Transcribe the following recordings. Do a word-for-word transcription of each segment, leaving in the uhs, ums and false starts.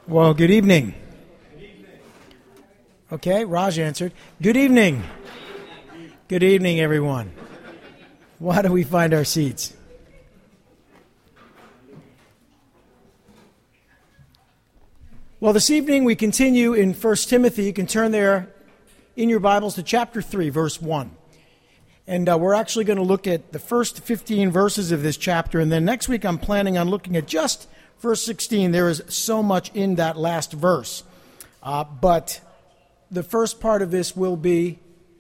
Well, good evening. Okay, Raj answered. Good evening. Good evening, everyone. Why don't we find our seats? Well, this evening we continue in First Timothy. You can turn there in your Bibles to chapter three, verse one. And uh, we're actually going to look at the first fifteen verses of this chapter, and then next week I'm planning on looking at just verse sixteen. There is so much in that last verse. Uh, but the first part of this will be...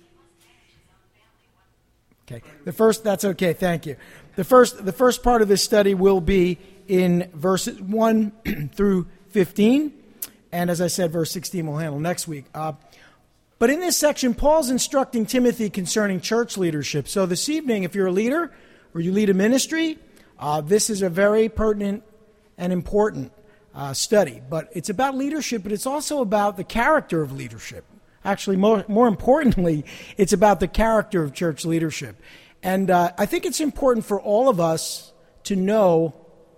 Okay, the first, that's okay, thank you. The first, the first part of this study will be in verses one through fifteen. And as I said, verse sixteen we'll handle next week. Uh, but in this section, Paul's instructing Timothy concerning church leadership. So this evening, if you're a leader or you lead a ministry, uh, this is a very pertinent and important uh, study. But it's about leadership, but it's also about the character of leadership. Actually, more, more importantly, it's about the character of church leadership. And uh, I think it's important for all of us to know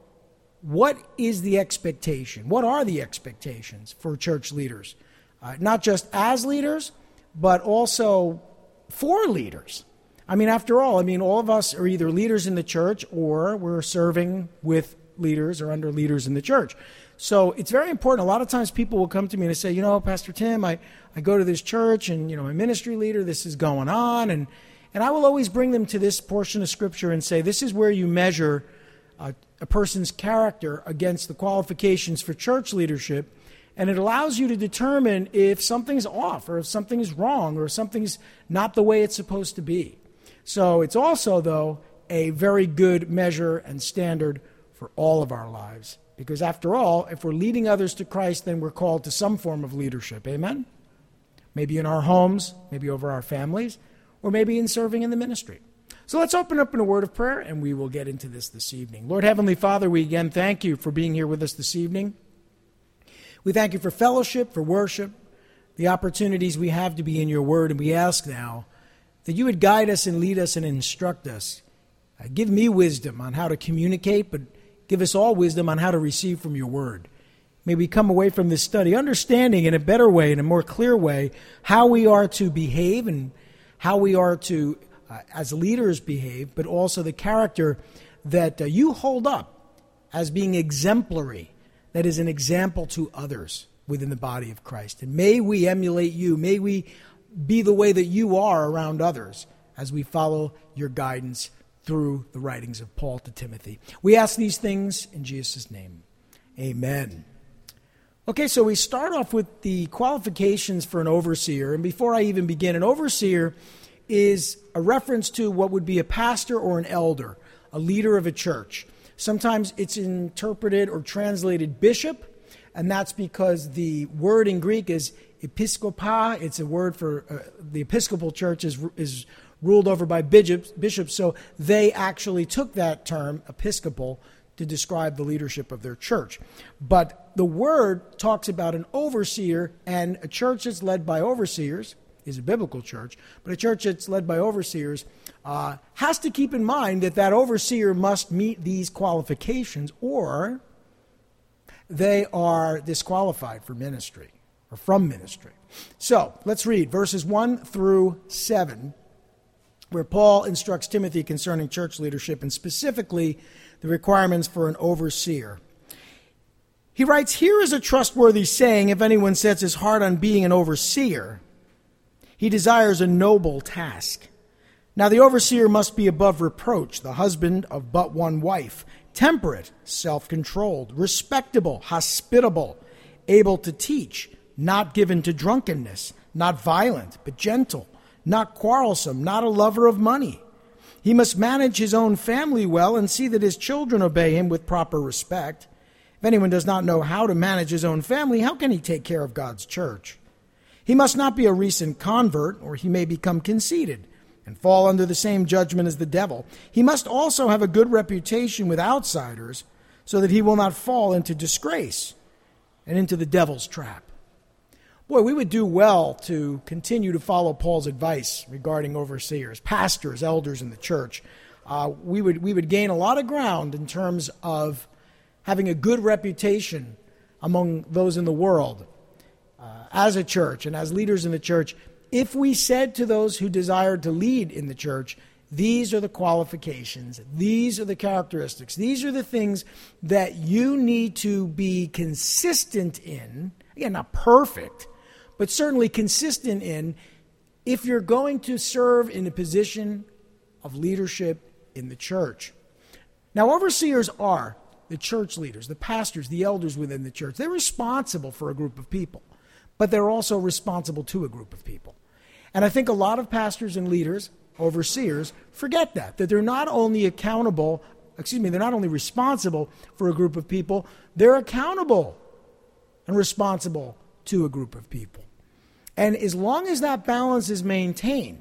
what is the expectation, what are the expectations for church leaders, uh, not just as leaders, but also for leaders. I mean, after all, I mean, all of us are either leaders in the church or we're serving with leaders or under leaders in the church. So it's very important. A lot of times people will come to me and say, you know, Pastor Tim, I, I go to this church and, you know, my ministry leader, this is going on. And, and I will always bring them to this portion of Scripture and say, this is where you measure uh, a person's character against the qualifications for church leadership. And it allows you to determine if something's off or if something is wrong or if something's not the way it's supposed to be. So it's also, though, a very good measure and standard for all of our lives. Because after all, if we're leading others to Christ, then we're called to some form of leadership. Amen? Maybe in our homes, maybe over our families, or maybe in serving in the ministry. So let's open up in a word of prayer, and we will get into this this evening. Lord Heavenly Father, we again thank you for being here with us this evening. We thank you for fellowship, for worship, the opportunities we have to be in your word, and we ask now that you would guide us and lead us and instruct us. Uh, give me wisdom on how to communicate, but give us all wisdom on how to receive from your word. May we come away from this study understanding in a better way, in a more clear way, how we are to behave and how we are to, uh, as leaders, behave, but also the character that uh, you hold up as being exemplary, that is an example to others within the body of Christ. And may we emulate you. May we be the way that you are around others as we follow your guidance through the writings of Paul to Timothy. We ask these things in Jesus' name. Amen. Okay, so we start off with the qualifications for an overseer. And before I even begin, an overseer is a reference to what would be a pastor or an elder, a leader of a church. Sometimes it's interpreted or translated bishop, and that's because the word in Greek is episkopa. It's a word for uh, the Episcopal Church is is ruled over by bishops, bishops, so they actually took that term, episcopal, to describe the leadership of their church. But the word talks about an overseer, and a church that's led by overseers is a biblical church, but a church that's led by overseers uh, has to keep in mind that that overseer must meet these qualifications, or they are disqualified for ministry, or from ministry. So, let's read verses one through seven, where Paul instructs Timothy concerning church leadership and specifically the requirements for an overseer. He writes, "Here is a trustworthy saying, if anyone sets his heart on being an overseer, he desires a noble task. Now the overseer must be above reproach, the husband of but one wife, temperate, self-controlled, respectable, hospitable, able to teach, not given to drunkenness, not violent, but gentle, not quarrelsome, not a lover of money. He must manage his own family well and see that his children obey him with proper respect. If anyone does not know how to manage his own family, how can he take care of God's church? He must not be a recent convert, or he may become conceited and fall under the same judgment as the devil. He must also have a good reputation with outsiders, so that he will not fall into disgrace and into the devil's trap." Boy, we would do well to continue to follow Paul's advice regarding overseers, pastors, elders in the church. Uh, we would we would gain a lot of ground in terms of having a good reputation among those in the world uh, as a church and as leaders in the church if we said to those who desired to lead in the church, these are the qualifications, these are the characteristics, these are the things that you need to be consistent in, again, not perfect, but certainly consistent in if you're going to serve in a position of leadership in the church. Now, overseers are the church leaders, the pastors, the elders within the church. They're responsible for a group of people, but they're also responsible to a group of people. And I think a lot of pastors and leaders, overseers, forget that, that they're not only accountable, excuse me, they're not only responsible for a group of people, they're accountable and responsible to a group of people. And as long as that balance is maintained,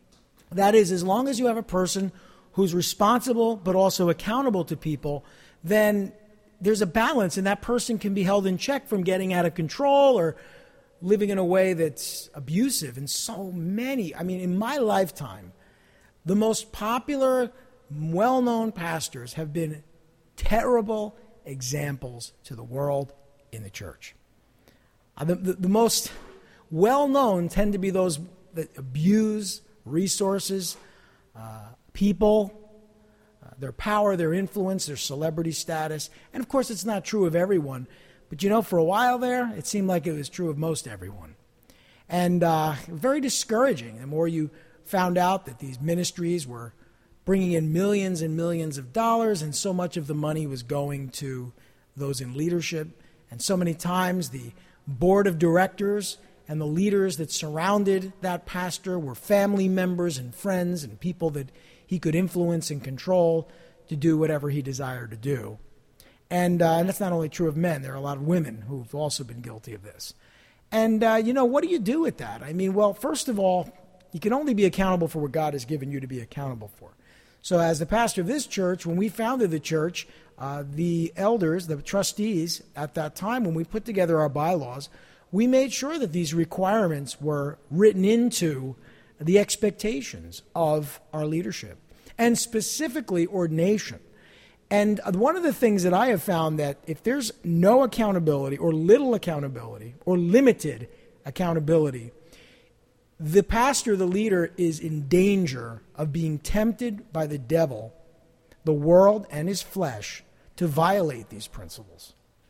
that is, as long as you have a person who's responsible but also accountable to people, then there's a balance, and that person can be held in check from getting out of control or living in a way that's abusive. And so many, I mean, in my lifetime, the most popular, well-known pastors have been terrible examples to the world in the church. Uh, the, the, the most well-known tend to be those that abuse resources, uh, people, uh, their power, their influence, their celebrity status. And of course, it's not true of everyone. But you know, for a while there, it seemed like it was true of most everyone. And uh, very discouraging. The more you found out that these ministries were bringing in millions and millions of dollars, and so much of the money was going to those in leadership. And so many times the board of directors and the leaders that surrounded that pastor were family members and friends and people that he could influence and control to do whatever he desired to do. And, uh, and that's not only true of men. There are a lot of women who've also been guilty of this. And, uh, you know, what do you do with that? I mean, well, first of all, you can only be accountable for what God has given you to be accountable for. So as the pastor of this church, when we founded the church, uh, the elders, the trustees at that time, when we put together our bylaws, we made sure that these requirements were written into the expectations of our leadership, and specifically ordination. And one of the things that I have found that if there's no accountability or little accountability or limited accountability, the pastor, the leader, is in danger of being tempted by the devil, the world, and his flesh to violate these principles.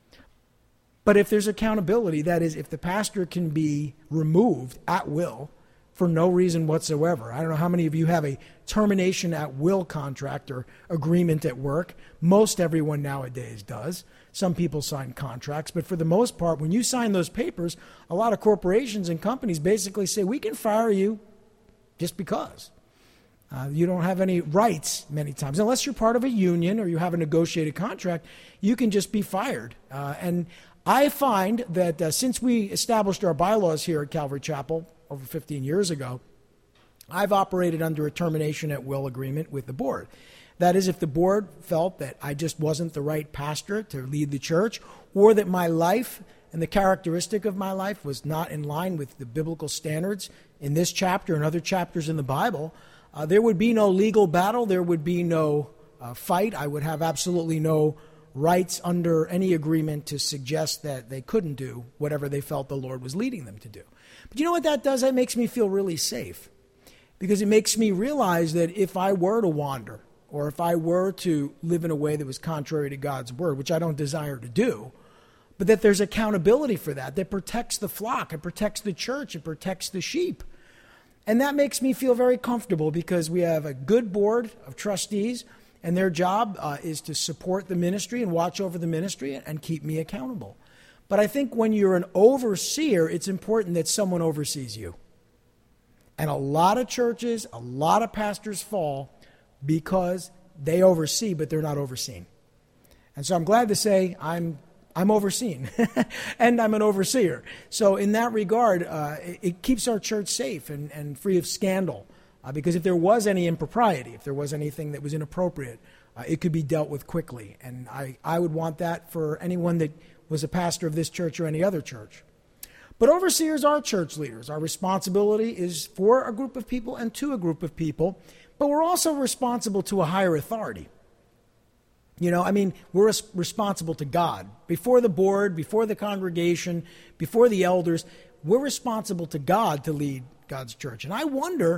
But if there's accountability, that is, if the pastor can be removed at will for no reason whatsoever. I don't know how many of you have a termination at will contract or agreement at work. Most everyone nowadays does. Some people sign contracts, but for the most part, when you sign those papers, a lot of corporations and companies basically say, we can fire you just because. Uh, you don't have any rights many times. Unless you're part of a union or you have a negotiated contract, you can just be fired. Uh, and I find that uh, since we established our bylaws here at Calvary Chapel over fifteen years ago, I've operated under a termination at will agreement with the board. That is, if the board felt that I just wasn't the right pastor to lead the church, or that my life and the characteristic of my life was not in line with the biblical standards in this chapter and other chapters in the Bible, uh, there would be no legal battle, there would be no uh, fight. I would have absolutely no rights under any agreement to suggest that they couldn't do whatever they felt the Lord was leading them to do. But you know what that does? That makes me feel really safe, because it makes me realize that if I were to wander, or if I were to live in a way that was contrary to God's word, which I don't desire to do, but that there's accountability for that, that protects the flock, it protects the church, it protects the sheep. And that makes me feel very comfortable, because we have a good board of trustees, and their job uh, is to support the ministry and watch over the ministry and keep me accountable. But I think when you're an overseer, it's important that someone oversees you. And a lot of churches, a lot of pastors fall because they oversee, but they're not overseen. And so I'm glad to say I'm I'm overseen, and I'm an overseer. So in that regard, uh, it, it keeps our church safe and, and free of scandal. Uh, because if there was any impropriety, if there was anything that was inappropriate, uh, it could be dealt with quickly. And I, I would want that for anyone that was a pastor of this church or any other church. But overseers are church leaders. Our responsibility is for a group of people and to a group of people, but we're also responsible to a higher authority. You know, I mean, we're res- responsible to God. Before the board, before the congregation, before the elders, we're responsible to God to lead God's church. And I wonder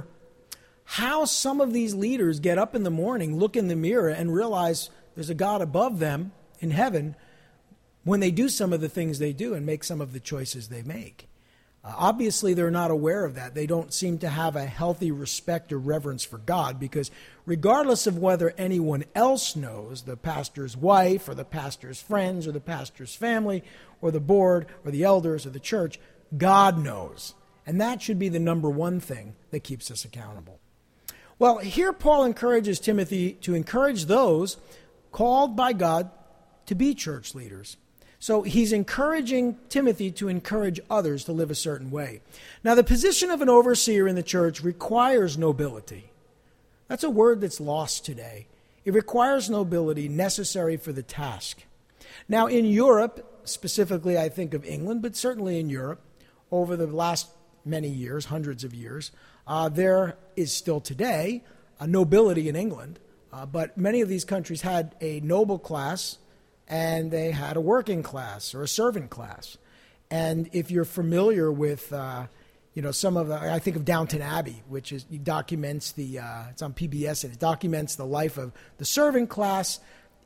how some of these leaders get up in the morning, look in the mirror, and realize there's a God above them in heaven when they do some of the things they do and make some of the choices they make. Uh, obviously, they're not aware of that. They don't seem to have a healthy respect or reverence for God, because regardless of whether anyone else knows, the pastor's wife or the pastor's friends or the pastor's family or the board or the elders or the church, God knows. And that should be the number one thing that keeps us accountable. Well, here Paul encourages Timothy to encourage those called by God to be church leaders. So he's encouraging Timothy to encourage others to live a certain way. Now, the position of an overseer in the church requires nobility. That's a word that's lost today. It requires nobility necessary for the task. Now, in Europe, specifically I think of England, but certainly in Europe, over the last many years, hundreds of years, uh, there is still today a nobility in England, uh, but many of these countries had a noble class, and they had a working class or a servant class. And if you're familiar with, uh, you know, some of the, I think of Downton Abbey, which is documents the, uh, it's on P B S, and it documents the life of the servant class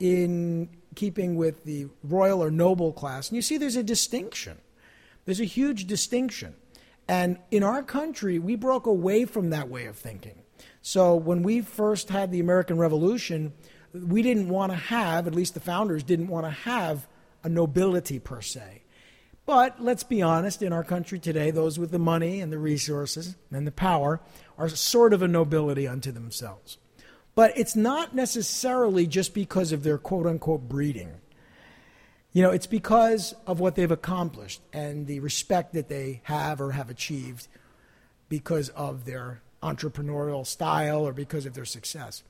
in keeping with the royal or noble class. And you see there's a distinction. There's a huge distinction. And in our country, we broke away from that way of thinking. So when we first had the American Revolution, we didn't want to have, at least the founders didn't want to have a nobility per se. But let's be honest, in our country today, those with the money and the resources and the power are sort of a nobility unto themselves. But it's not necessarily just because of their quote-unquote breeding. You know, it's because of what they've accomplished and the respect that they have or have achieved because of their entrepreneurial style or because of their success.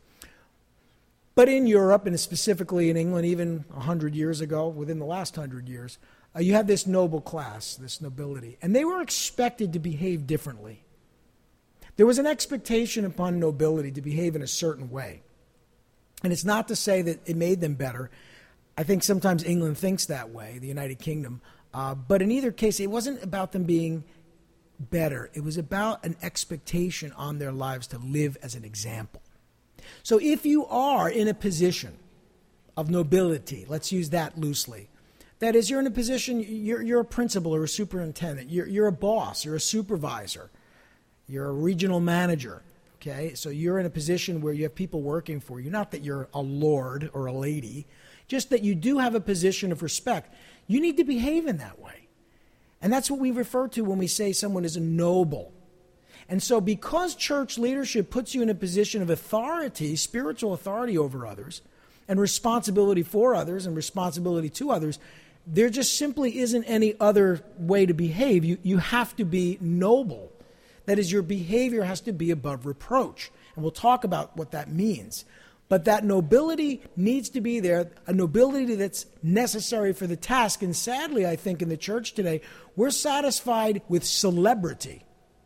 But in Europe, and specifically in England, even one hundred years ago, within the last one hundred years, uh, you had this noble class, this nobility, and they were expected to behave differently. There was an expectation upon nobility to behave in a certain way. And it's not to say that it made them better. I think sometimes England thinks that way, the United Kingdom. Uh, but in either case, it wasn't about them being better. It was about an expectation on their lives to live as an example. So if you are in a position of nobility, let's use that loosely, that is, you're in a position, you're, you're a principal or a superintendent, you're, you're a boss, you're a supervisor, you're a regional manager, okay? So you're in a position where you have people working for you, not that you're a lord or a lady, just that you do have a position of respect. You need to behave in that way. And that's what we refer to when we say someone is a noble. And so because church leadership puts you in a position of authority, spiritual authority over others, and responsibility for others and responsibility to others, there just simply isn't any other way to behave. You, you have to be noble. That is, your behavior has to be above reproach. And we'll talk about what that means. But that nobility needs to be there, a nobility that's necessary for the task. And sadly, I think in the church today, we're satisfied with celebrity.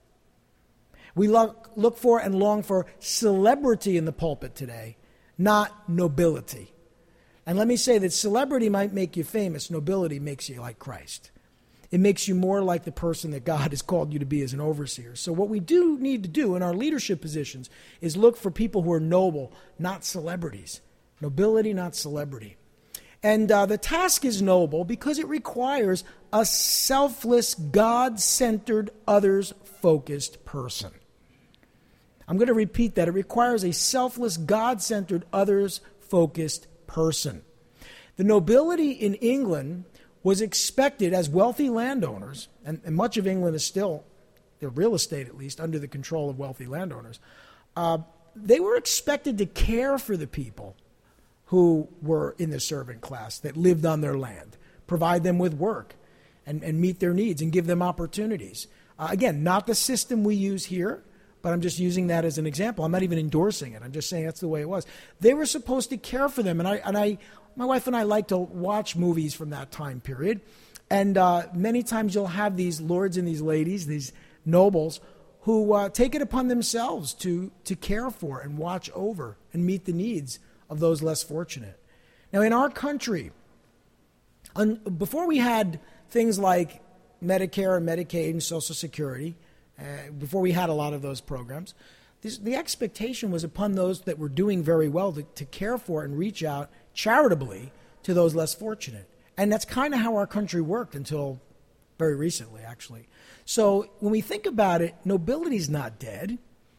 We look, look for and long for celebrity in the pulpit today, not nobility. And let me say that celebrity might make you famous. Nobility makes you like Christ. It makes you more like the person that God has called you to be as an overseer. So what we do need to do in our leadership positions is look for people who are noble, not celebrities. Nobility, not celebrity. And uh, the task is noble because it requires a selfless, God-centered, others-focused person. I'm going to repeat that. It requires a selfless, God-centered, others-focused person. The nobility in England was expected as wealthy landowners, and, and much of England is still, the real estate at least, under the control of wealthy landowners. Uh, they were expected to care for the people who were in the servant class that lived on their land, provide them with work, and, and meet their needs and give them opportunities. Uh, again, not the system we use here, but I'm just using that as an example. I'm not even endorsing it. I'm just saying that's the way it was. They were supposed to care for them. And I, and I, my wife and I like to watch movies from that time period. And uh, many times you'll have these lords and these ladies, these nobles, who uh, take it upon themselves to, to care for and watch over and meet the needs of those less fortunate. Now, in our country, un, before we had things like Medicare and Medicaid and Social Security, uh, before we had a lot of those programs, this, the expectation was upon those that were doing very well to, to care for and reach out charitably to those less fortunate. And that's kind of how our country worked until very recently, actually. So when we think about it, nobility's not dead.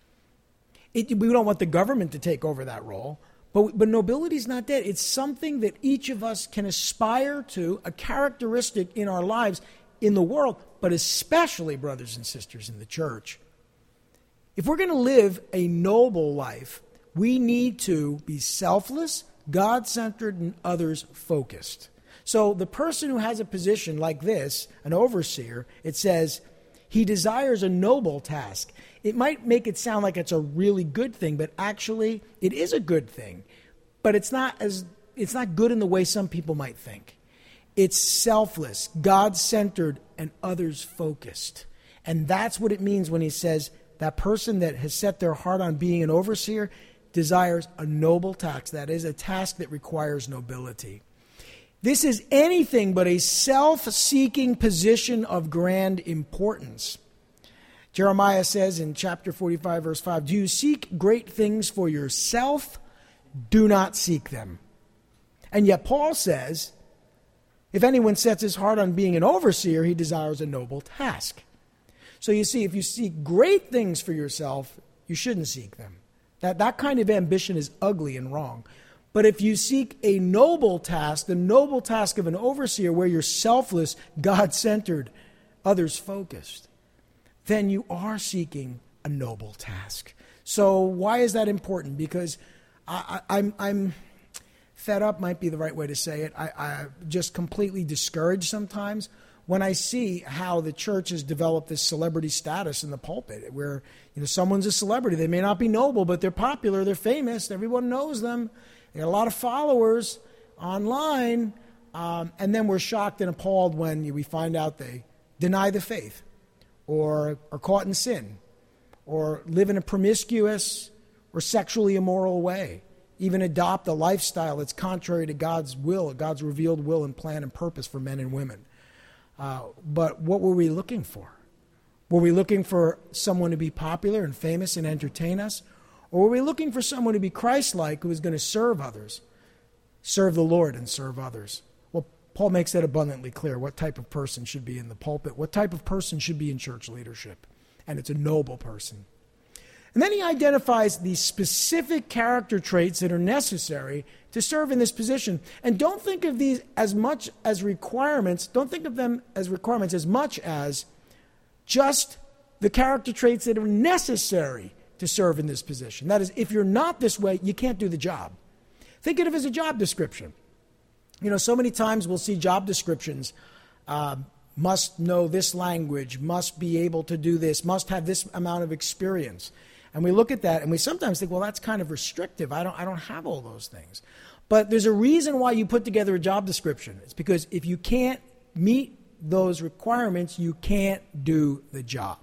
It, we don't want the government to take over that role, but, but nobility's not dead. It's something that each of us can aspire to, a characteristic in our lives, in the world, but especially, brothers and sisters, in the church. If we're going to live a noble life, we need to be selfless, God-centered, and others-focused. So the person who has a position like this, an overseer, it says, he desires a noble task. It might make it sound like it's a really good thing, but actually it is a good thing. But it's not as it's not good in the way some people might think. It's selfless, God-centered, and others-focused. And that's what it means when he says that person that has set their heart on being an overseer desires a noble task. That is, a task that requires nobility. This is anything but a self-seeking position of grand importance. Jeremiah says in chapter forty-five, verse five, "Do you seek great things for yourself? Do not seek them." And yet Paul says, if anyone sets his heart on being an overseer, he desires a noble task. So you see, if you seek great things for yourself, you shouldn't seek them. That, that kind of ambition is ugly and wrong. But if you seek a noble task, the noble task of an overseer where you're selfless, God-centered, others-focused, then you are seeking a noble task. So why is that important? Because I, I, I'm, I'm fed up, might be the right way to say it. I, I'm just completely discouraged sometimes when I see how the church has developed this celebrity status in the pulpit, where you know someone's a celebrity. They may not be noble, but they're popular, they're famous, everyone knows them. They got a lot of followers online, um, and then we're shocked and appalled when we find out they deny the faith, or are caught in sin, or live in a promiscuous or sexually immoral way, even adopt a lifestyle that's contrary to God's will, God's revealed will and plan and purpose for men and women. Uh, but what were we looking for? Were we looking for someone to be popular and famous and entertain us? Or were we looking for someone to be Christ-like who was going to serve others, serve the Lord and serve others? Well, Paul makes that abundantly clear, what type of person should be in the pulpit, what type of person should be in church leadership. And it's a noble person. And then he identifies the specific character traits that are necessary to serve in this position. And don't think of these as much as requirements, don't think of them as requirements as much as just the character traits that are necessary to serve in this position. That is, if you're not this way, you can't do the job. Think of it as a job description. You know, so many times we'll see job descriptions, uh, must know this language, must be able to do this, must have this amount of experience. And we look at that and we sometimes think, well, that's kind of restrictive. I don't, I don't have all those things. But there's a reason why you put together a job description. It's because if you can't meet those requirements, you can't do the job.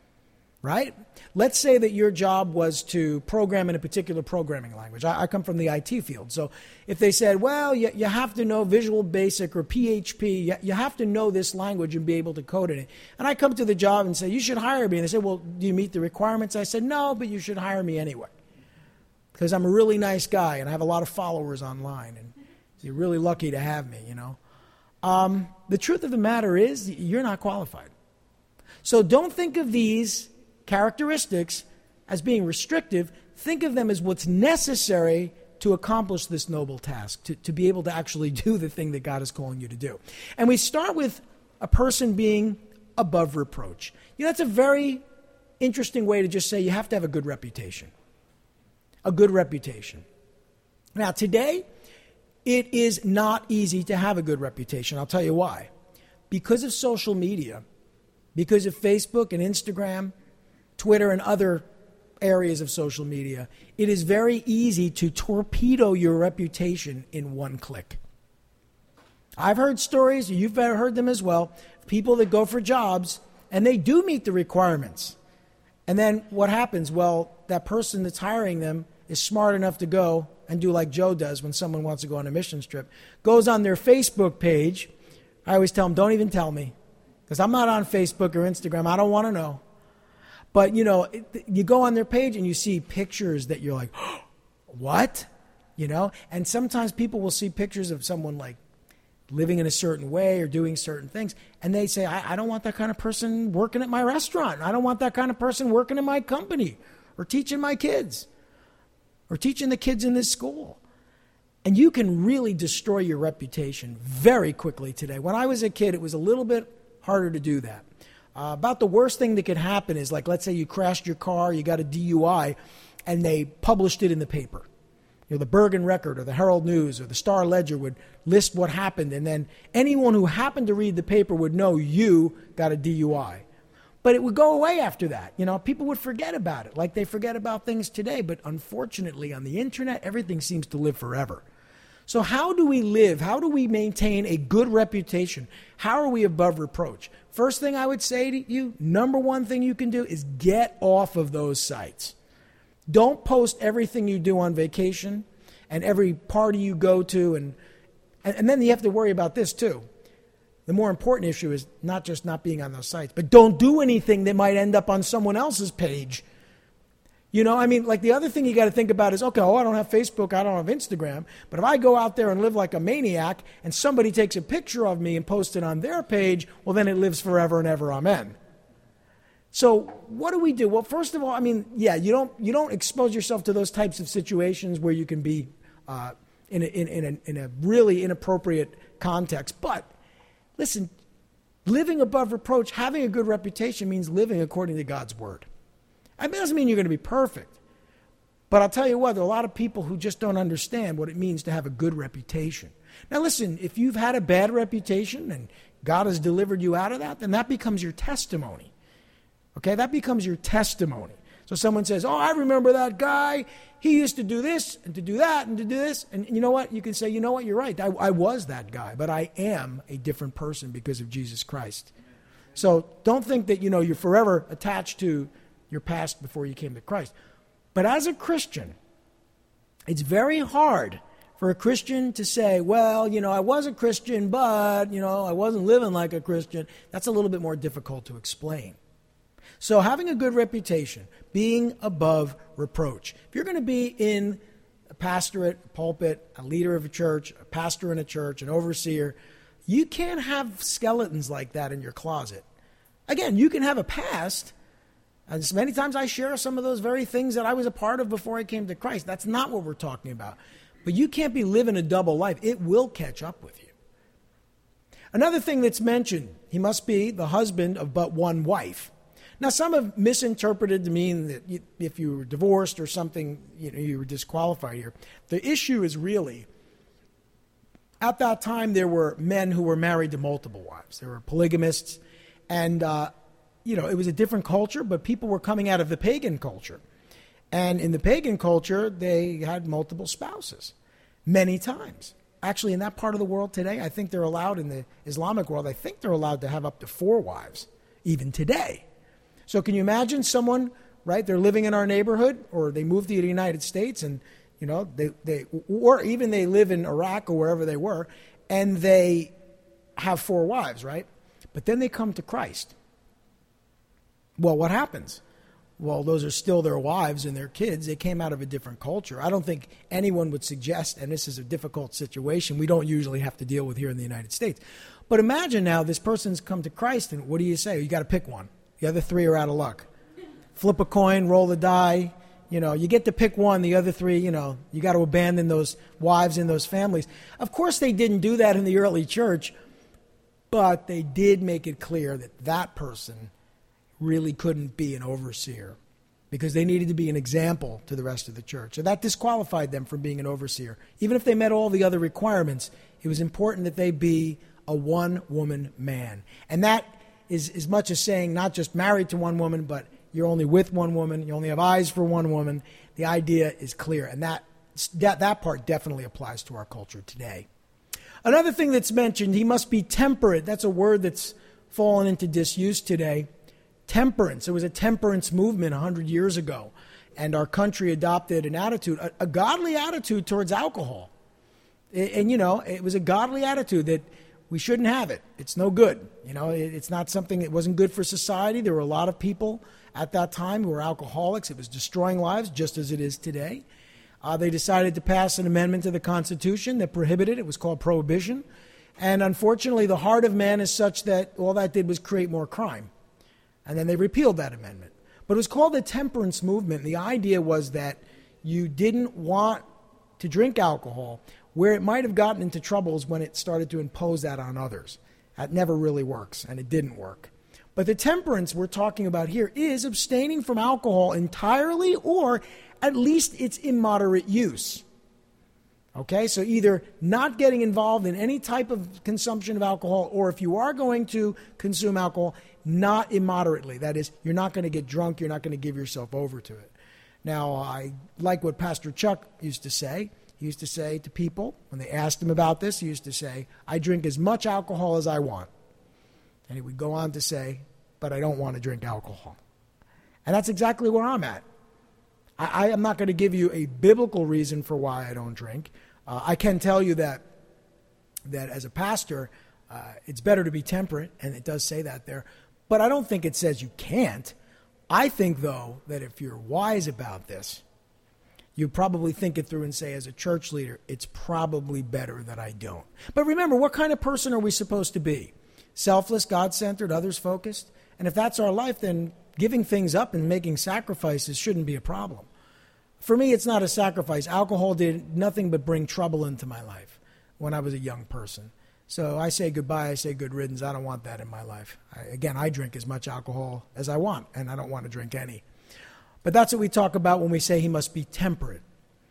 Right? Let's say that your job was to program in a particular programming language. I, I come from the I T field. So if they said, well, you, you have to know Visual Basic or P H P, you, you have to know this language and be able to code in it. And I come to the job and say, you should hire me. And they say, well, do you meet the requirements? I said, no, but you should hire me anyway. Because I'm a really nice guy and I have a lot of followers online. And you're really lucky to have me, you know. Um, the truth of the matter is, you're not qualified. So don't think of these characteristics as being restrictive. Think of them as what's necessary to accomplish this noble task, to, to be able to actually do the thing that God is calling you to do. And we start with a person being above reproach. You know, that's a very interesting way to just say you have to have a good reputation. A good reputation. Now, today, it is not easy to have a good reputation. I'll tell you why. Because of social media, because of Facebook and Instagram, Twitter and other areas of social media, it is very easy to torpedo your reputation in one click. I've heard stories, you've heard them as well, people that go for jobs and they do meet the requirements. And then what happens? Well, that person that's hiring them is smart enough to go and do like Joe does when someone wants to go on a mission trip, goes on their Facebook page. I always tell them, don't even tell me, because I'm not on Facebook or Instagram. I don't want to know. But, you know, it, you go on their page and you see pictures that you're like, oh, what? You know, and sometimes people will see pictures of someone like living in a certain way or doing certain things, and they say, I, I don't want that kind of person working at my restaurant. I don't want that kind of person working in my company or teaching my kids or teaching the kids in this school. And you can really destroy your reputation very quickly today. When I was a kid, it was a little bit harder to do that. Uh, about the worst thing that could happen is, like, let's say you crashed your car, you got a D U I, and they published it in the paper. You know, the Bergen Record or the Herald News or the Star Ledger would list what happened, and then anyone who happened to read the paper would know you got a D U I. But it would go away after that. You know, people would forget about it, like they forget about things today. But unfortunately, on the internet, everything seems to live forever. So how do we live? How do we maintain a good reputation? How are we above reproach? First thing I would say to you, number one thing you can do is get off of those sites. Don't post everything you do on vacation and every party you go to. And, and, and then you have to worry about this too. The more important issue is not just not being on those sites, but don't do anything that might end up on someone else's page. You know, I mean, like the other thing you got to think about is, okay, oh, I don't have Facebook, I don't have Instagram, but if I go out there and live like a maniac and somebody takes a picture of me and posts it on their page, well, then it lives forever and ever, amen. So what do we do? Well, first of all, I mean, yeah, you don't you don't expose yourself to those types of situations where you can be uh, in, a, in, in, a, in a really inappropriate context. But listen, living above reproach, having a good reputation means living according to God's word. It doesn't mean you're going to be perfect. But I'll tell you what, there are a lot of people who just don't understand what it means to have a good reputation. Now listen, if you've had a bad reputation and God has delivered you out of that, then that becomes your testimony. Okay, that becomes your testimony. So someone says, oh, I remember that guy. He used to do this and to do that and to do this. And you know what? You can say, you know what? You're right. I, I was that guy, but I am a different person because of Jesus Christ. So don't think that, you know, you're forever attached to your past before you came to Christ. But as a Christian, it's very hard for a Christian to say, well, you know, I was a Christian, but, you know, I wasn't living like a Christian. That's a little bit more difficult to explain. So having a good reputation, being above reproach. If you're going to be in a pastorate, a pulpit, a leader of a church, a pastor in a church, an overseer, you can't have skeletons like that in your closet. Again, you can have a past. As many times I share some of those very things that I was a part of before I came to Christ. That's not what we're talking about. But you can't be living a double life. It will catch up with you. Another thing that's mentioned, he must be the husband of but one wife. Now, some have misinterpreted to mean that if you were divorced or something, you know, you were disqualified here. The issue is really, at that time, there were men who were married to multiple wives. There were polygamists, and uh, you know, it was a different culture, but people were coming out of the pagan culture. And in the pagan culture, they had multiple spouses many times. Actually, in that part of the world today, I think they're allowed, in the Islamic world, I think they're allowed to have up to four wives, even today. So can you imagine someone, right, they're living in our neighborhood, or they moved to the United States, and, you know, they, they or even they live in Iraq or wherever they were, and they have four wives, right? But then they come to Christ. Well, what happens? Well, those are still their wives and their kids. They came out of a different culture. I don't think anyone would suggest, and this is a difficult situation we don't usually have to deal with here in the United States. But imagine now this person's come to Christ, and what do you say? You got to pick one. The other three are out of luck. Flip a coin, roll the die. You know, you get to pick one. The other three, you know, you got to abandon those wives and those families. Of course, they didn't do that in the early church, but they did make it clear that that person really couldn't be an overseer because they needed to be an example to the rest of the church. So that disqualified them from being an overseer. Even if they met all the other requirements, it was important that they be a one-woman man. And that is as much as saying not just married to one woman, but you're only with one woman, you only have eyes for one woman. The idea is clear, and that that, that part definitely applies to our culture today. Another thing that's mentioned, he must be temperate. That's a word that's fallen into disuse today. Temperance. It was a temperance movement one hundred years ago. and our country adopted an attitude, a, a godly attitude towards alcohol. And, and, you know, it was a godly attitude that we shouldn't have it. It's no good. You know, it, it's not something that wasn't good for society. There were a lot of people at that time who were alcoholics. It was destroying lives, just as it is today. Uh, they decided to pass an amendment to the Constitution that prohibited it. It was called prohibition. And unfortunately, the heart of man is such that all that did was create more crime. And then they repealed that amendment. But it was called the temperance movement. The idea was that you didn't want to drink alcohol. Where it might have gotten into troubles when it started to impose that on others. That never really works, and it didn't work. But the temperance we're talking about here is abstaining from alcohol entirely, or at least its immoderate use. Okay, so either not getting involved in any type of consumption of alcohol, or if you are going to consume alcohol, not immoderately. That is, you're not going to get drunk, you're not going to give yourself over to it. Now, I like what Pastor Chuck used to say. He used to say to people, when they asked him about this, he used to say, I drink as much alcohol as I want. And he would go on to say, but I don't want to drink alcohol. And that's exactly where I'm at. I, I am not going to give you a biblical reason for why I don't drink. Uh, I can tell you that, that as a pastor, uh, it's better to be temperate, and it does say that there. But I don't think it says you can't. I think, though, that if you're wise about this, you probably think it through and say, as a church leader, it's probably better that I don't. But remember, what kind of person are we supposed to be? Selfless, God-centered, others-focused? And if that's our life, then giving things up and making sacrifices shouldn't be a problem. For me, it's not a sacrifice. Alcohol did nothing but bring trouble into my life when I was a young person. So I say goodbye, I say good riddance. I don't want that in my life. I, again, I drink as much alcohol as I want, and I don't want to drink any. But that's what we talk about when we say he must be temperate.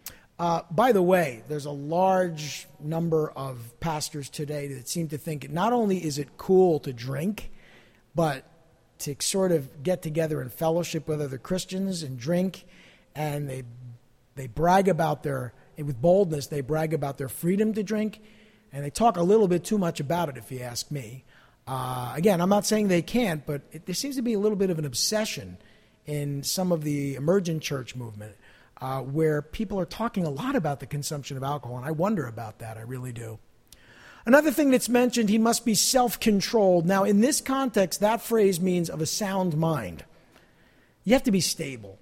Uh, by the way, there's a large number of pastors today that seem to think not only is it cool to drink, but to sort of get together and fellowship with other Christians and drink, and they they brag about their, with boldness, they brag about their freedom to drink, and they talk a little bit too much about it, if you ask me. Uh, again, I'm not saying they can't, but it, there seems to be a little bit of an obsession in some of the emergent church movement, uh, where people are talking a lot about the consumption of alcohol, and I wonder about that, I really do. Another thing that's mentioned, he must be self-controlled. Now, in this context, that phrase means of a sound mind. You have to be stable.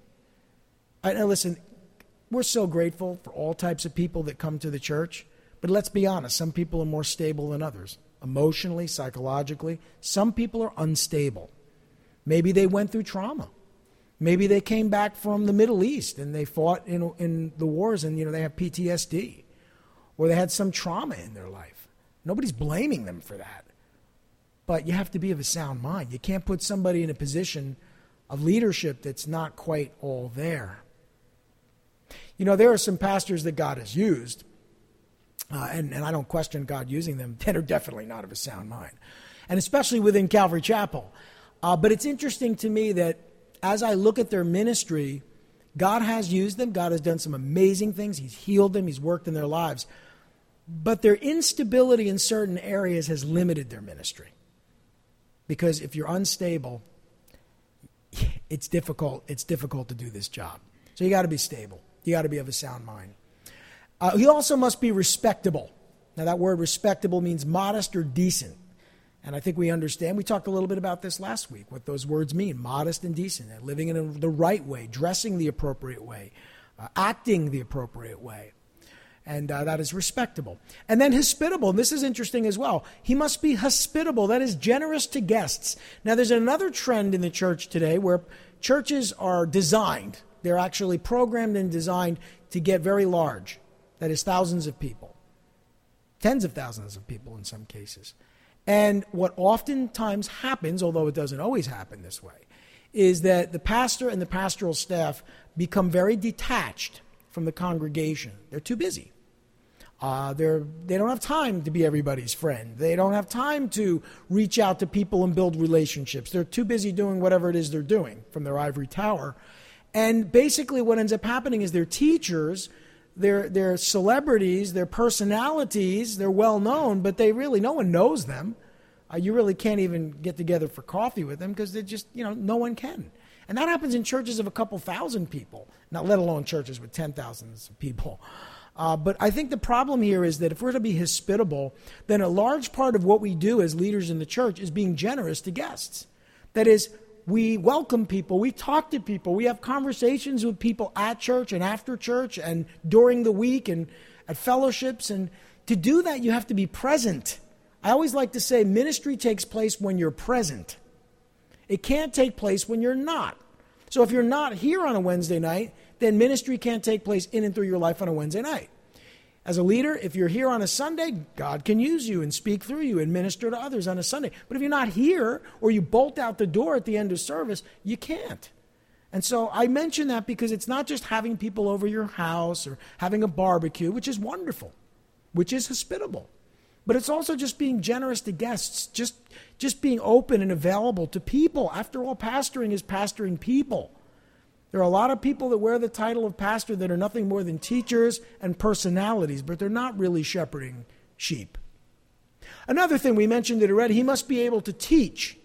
I, now listen, we're so grateful for all types of people that come to the church, but let's be honest, some people are more stable than others, emotionally, psychologically. Some people are unstable. Maybe they went through trauma. Maybe they came back from the Middle East and they fought in in the wars and, you know, they have P T S D. Or they had some trauma in their life. Nobody's blaming them for that. But you have to be of a sound mind. You can't put somebody in a position of leadership that's not quite all there. You know, there are some pastors that God has used, uh, and, and I don't question God using them, that are definitely not of a sound mind. And especially within Calvary Chapel. Uh, but it's interesting to me that as I look at their ministry, God has used them. God has done some amazing things. He's healed them. He's worked in their lives. But their instability in certain areas has limited their ministry. Because if you're unstable, it's difficult. It's difficult to do this job. So you got to be stable. You got to be of a sound mind. Uh, he also must be respectable. Now that word respectable means modest or decent. And I think we understand, we talked a little bit about this last week, what those words mean, modest and decent, living in a, the right way, dressing the appropriate way, uh, acting the appropriate way. And uh, that is respectable. And then hospitable, and this is interesting as well. He must be hospitable, that is generous to guests. Now there's another trend in the church today where churches are designed, they're actually programmed and designed to get very large. That is thousands of people, tens of thousands of people in some cases. And what oftentimes happens, although it doesn't always happen this way, is that the pastor and the pastoral staff become very detached from the congregation. They're too busy. Uh, they're, they don't have time to be everybody's friend. They don't have time to reach out to people and build relationships. They're too busy doing whatever it is they're doing from their ivory tower. And basically what ends up happening is their teachers, They're, they're celebrities, they're personalities, they're well known, but they really, no one knows them. Uh, you really can't even get together for coffee with them because they just, you know, no one can. And that happens in churches of a couple thousand people, not let alone churches with ten thousands of people. Uh, but I think the problem here is that if we're to be hospitable, then a large part of what we do as leaders in the church is being generous to guests. That is, we welcome people, we talk to people, we have conversations with people at church and after church and during the week and at fellowships. And to do that, you have to be present. I always like to say ministry takes place when you're present. It can't take place when you're not. So if you're not here on a Wednesday night, then ministry can't take place in and through your life on a Wednesday night. As a leader, if you're here on a Sunday, God can use you and speak through you and minister to others on a Sunday. But if you're not here or you bolt out the door at the end of service, you can't. And so I mention that because it's not just having people over your house or having a barbecue, which is wonderful, which is hospitable. But it's also just being generous to guests, just, just being open and available to people. After all, pastoring is pastoring people. There are a lot of people that wear the title of pastor that are nothing more than teachers and personalities, but they're not really shepherding sheep. Another thing, we mentioned it already, he must be able to teach.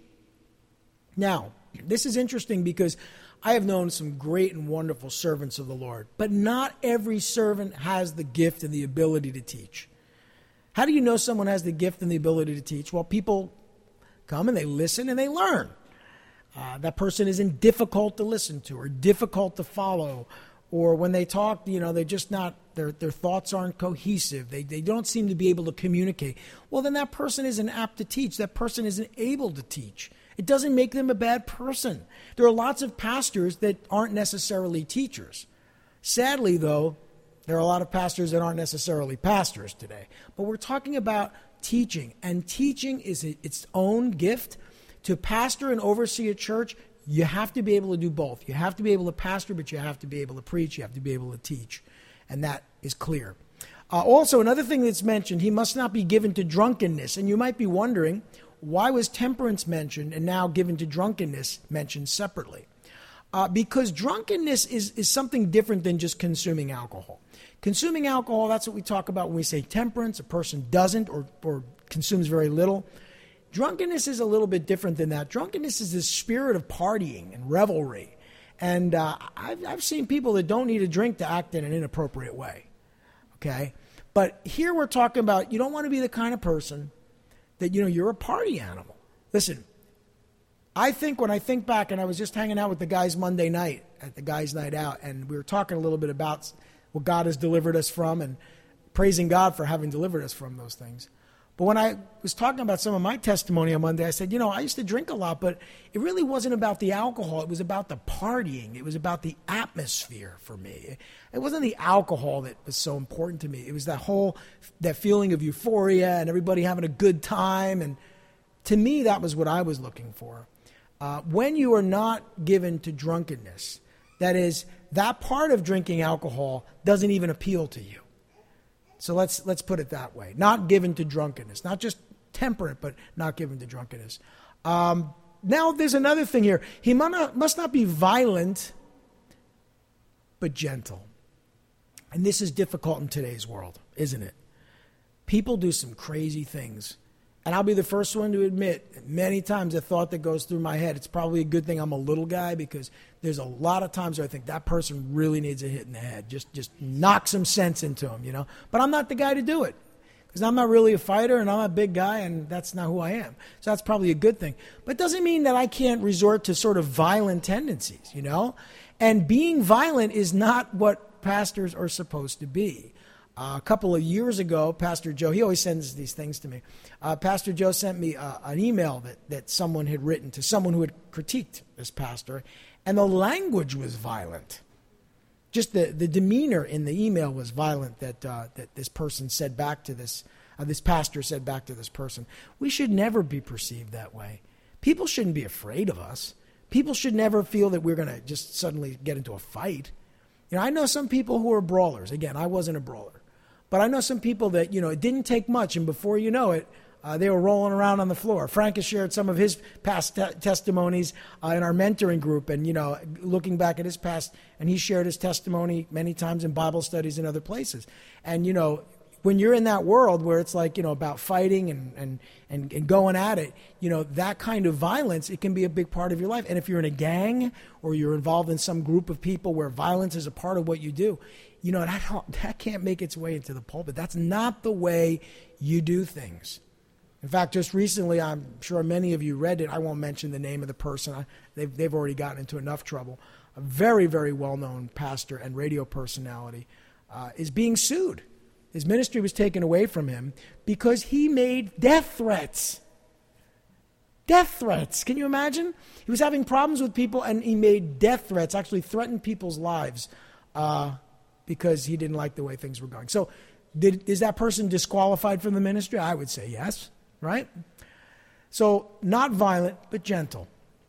Now, this is interesting because I have known some great and wonderful servants of the Lord, but not every servant has the gift and the ability to teach. How do you know someone has the gift and the ability to teach? Well, people come and they listen and they learn. Uh, that person isn't difficult to listen to or difficult to follow, or when they talk, you know, they're just not, their their thoughts aren't cohesive. They they don't seem to be able to communicate. Well, then that person isn't apt to teach. That person isn't able to teach. It doesn't make them a bad person. There are lots of pastors that aren't necessarily teachers. Sadly, though, there are a lot of pastors that aren't necessarily pastors today. But we're talking about teaching, and teaching is its own gift. To pastor and oversee a church, you have to be able to do both. You have to be able to pastor, but you have to be able to preach. You have to be able to teach. And that is clear. Uh, also, another thing that's mentioned, he must not be given to drunkenness. And you might be wondering, why was temperance mentioned and now given to drunkenness mentioned separately? Uh, because drunkenness is, is something different than just consuming alcohol. Consuming alcohol, that's what we talk about when we say temperance. A person doesn't or, or consumes very little. Drunkenness is a little bit different than that. Drunkenness is this spirit of partying and revelry. And uh, I've, I've seen people that don't need a drink to act in an inappropriate way. Okay? But here we're talking about, you don't want to be the kind of person that, you know, you're a party animal. Listen, I think when I think back, and I was just hanging out with the guys Monday night at the guys' night out, and we were talking a little bit about what God has delivered us from and praising God for having delivered us from those things. But when I was talking about some of my testimony on Monday, I said, you know, I used to drink a lot, but it really wasn't about the alcohol. It was about the partying. It was about the atmosphere for me. It wasn't the alcohol that was so important to me. It was that whole, that feeling of euphoria and everybody having a good time. And to me, that was what I was looking for. Uh, when you are not given to drunkenness, that is, that part of drinking alcohol doesn't even appeal to you. So let's let's put it that way. Not given to drunkenness. Not just temperate, but not given to drunkenness. Um, now there's another thing here. He must not, must not be violent, but gentle. And this is difficult in today's world, isn't it? People do some crazy things. And I'll be the first one to admit, many times the thought that goes through my head, it's probably a good thing I'm a little guy, because there's a lot of times where I think that person really needs a hit in the head. Just just knock some sense into him, you know. But I'm not the guy to do it, because I'm not really a fighter and I'm a big guy, and that's not who I am. So that's probably a good thing. But it doesn't mean that I can't resort to sort of violent tendencies, you know. And being violent is not what pastors are supposed to be. Uh, a couple of years ago, Pastor Joe, he always sends these things to me. Uh, Pastor Joe sent me uh, an email that, that someone had written to someone who had critiqued this pastor, and the language was violent. Just the, the demeanor in the email was violent that uh, that this person said back to this, uh, this pastor said back to this person. We should never be perceived that way. People shouldn't be afraid of us. People should never feel that we're going to just suddenly get into a fight. You know, I know some people who are brawlers. Again, I wasn't a brawler. But I know some people that, you know, it didn't take much, and before you know it, uh, they were rolling around on the floor. Frank has shared some of his past te- testimonies uh, in our mentoring group, and, you know, looking back at his past, and he shared his testimony many times in Bible studies and other places. And, you know, when you're in that world where it's like, you know, about fighting and, and, and, and going at it, you know, that kind of violence, it can be a big part of your life. And if you're in a gang or you're involved in some group of people where violence is a part of what you do, you know, that, that can't make its way into the pulpit. That's not the way you do things. In fact, just recently, I'm sure many of you read it. I won't mention the name of the person. I, they've, they've already gotten into enough trouble. A very, very well-known pastor and radio personality uh, is being sued. His ministry was taken away from him because he made death threats. Death threats. Can you imagine? He was having problems with people and he made death threats, actually threatened people's lives uh, because he didn't like the way things were going. So did, is that person disqualified from the ministry? I would say yes, right? So not violent, but gentle.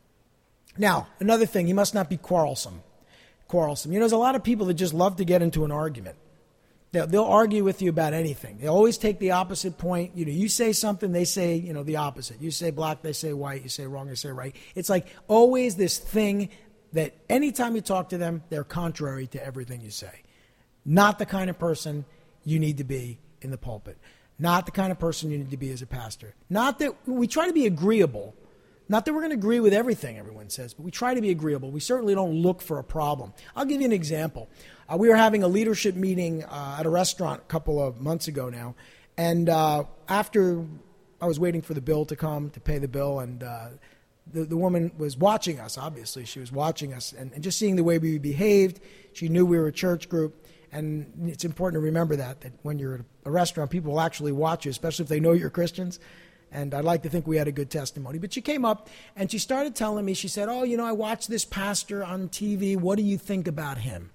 Now, another thing, he must not be quarrelsome. Quarrelsome. You know, there's a lot of people that just love to get into an argument. They'll, they'll argue with you about anything. They always take the opposite point. You know, you say something, they say, you know, the opposite. You say black, they say white. You say wrong, they say right. It's like always this thing that anytime you talk to them, they're contrary to everything you say. Not the kind of person you need to be in the pulpit. Not the kind of person you need to be as a pastor. Not that we try to be agreeable. Not that we're going to agree with everything everyone says, but we try to be agreeable. We certainly don't look for a problem. I'll give you an example. Uh, we were having a leadership meeting uh, at a restaurant a couple of months ago now, and uh, after I was waiting for the bill to come to pay the bill, and uh, the, the woman was watching us, obviously. She was watching us, and, and just seeing the way we behaved, she knew we were a church group, and it's important to remember that, that when you're at a restaurant, people will actually watch you, especially if they know you're Christians. And I'd like to think we had a good testimony. But she came up and she started telling me, she said, oh, you know, I watched this pastor on T V. What do you think about him?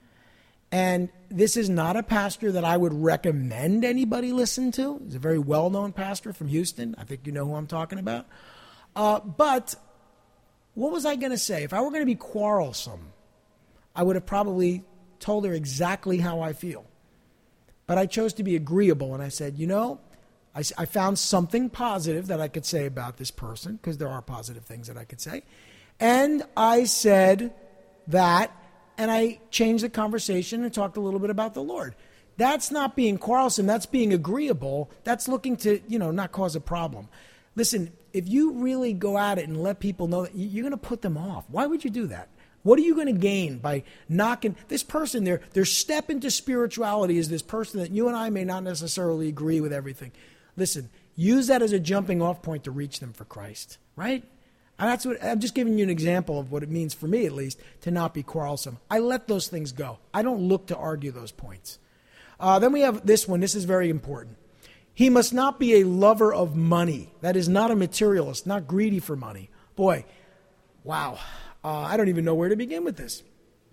And this is not a pastor that I would recommend anybody listen to. He's a very well-known pastor from Houston. I think you know who I'm talking about. Uh, but what was I going to say? If I were going to be quarrelsome, I would have probably told her exactly how I feel. But I chose to be agreeable, and I said, you know, I, I found something positive that I could say about this person, because there are positive things that I could say. And I said that, and I changed the conversation and talked a little bit about the Lord. That's not being quarrelsome. That's being agreeable. That's looking to, you know, not cause a problem. Listen, if you really go at it and let people know that, you're going to put them off. Why would you do that? What are you going to gain by knocking this person? Their, their step into spirituality is this person that you and I may not necessarily agree with everything. Listen, use that as a jumping off point to reach them for Christ, right? And that's what I'm just giving you an example of what it means for me, at least, to not be quarrelsome. I let those things go. I don't look to argue those points. Uh, then we have this one. This is very important. He must not be a lover of money. That is, not a materialist, not greedy for money. Boy, wow. Uh, I don't even know where to begin with this.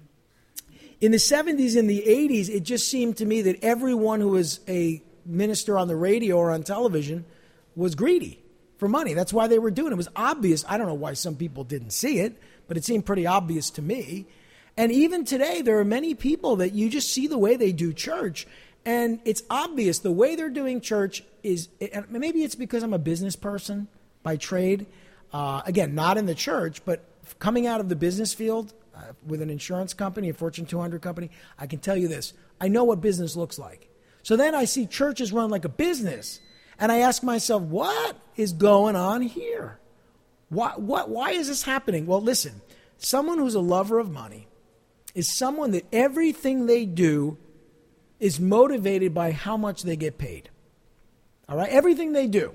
In the seventies and the eighties, it just seemed to me that everyone who was a minister on the radio or on television was greedy for money. That's why they were doing it. It was obvious. I don't know why some people didn't see it, but it seemed pretty obvious to me. And even today, there are many people that you just see the way they do church, and it's obvious the way they're doing church is, maybe it's because I'm a business person by trade. Uh, again, not in the church, but coming out of the business field uh, with an insurance company, a Fortune two hundred company, I can tell you this. I know what business looks like. So then I see churches run like a business, and I ask myself, what is going on here? Why, what, why is this happening? Well, listen, someone who's a lover of money is someone that everything they do is motivated by how much they get paid. All right? Everything they do.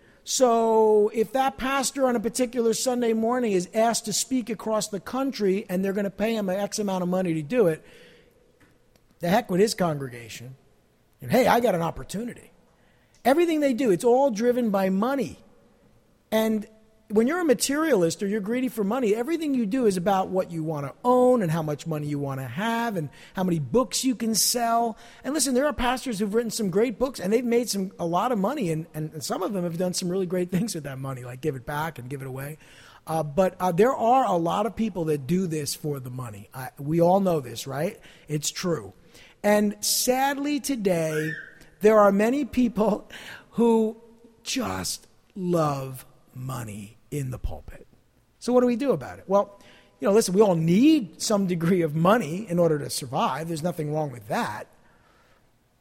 So if that pastor on a particular Sunday morning is asked to speak across the country and they're going to pay him an X amount of money to do it, the heck with his congregation. And hey, I got an opportunity. Everything they do, it's all driven by money. And when you're a materialist or you're greedy for money, everything you do is about what you want to own and how much money you want to have and how many books you can sell. And listen, there are pastors who've written some great books and they've made some a lot of money, and, and some of them have done some really great things with that money, like give it back and give it away. Uh, but uh, there are a lot of people that do this for the money. I, we all know this, right? It's true. And sadly today, there are many people who just love money in the pulpit. So what do we do about it? Well, you know, listen, we all need some degree of money in order to survive. There's nothing wrong with that.